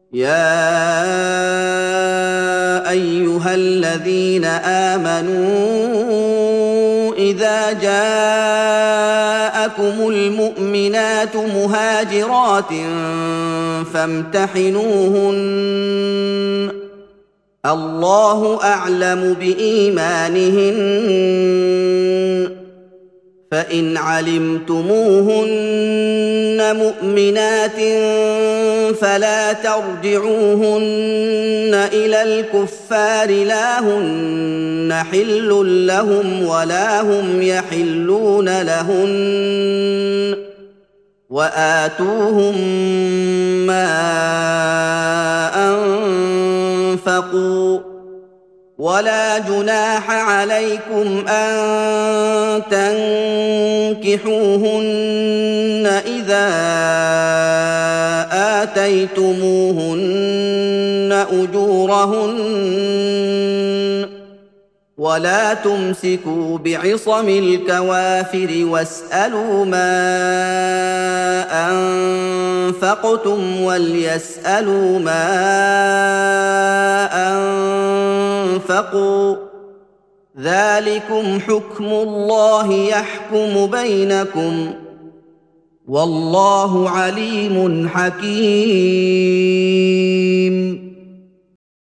يا ايها الذين امنوا اذا جاءكم المؤمنات مهاجرات فامتحنوهن الله اعلم بايمانهن فان علمتموهن مؤمنات فلا ترجعوهن الى الكفار لا هن حل لهم ولا هم يحلون لهن واتوهم ما انفقوا ولا جناح عليكم ان تنكحوهن اذا اتيتموهن اجورهن ولا تمسكوا بعصم الكوافر واسالوا ما انفقتم وليسالوا ما انفقوا ذلكم حكم الله يحكم بينكم والله عليم حكيم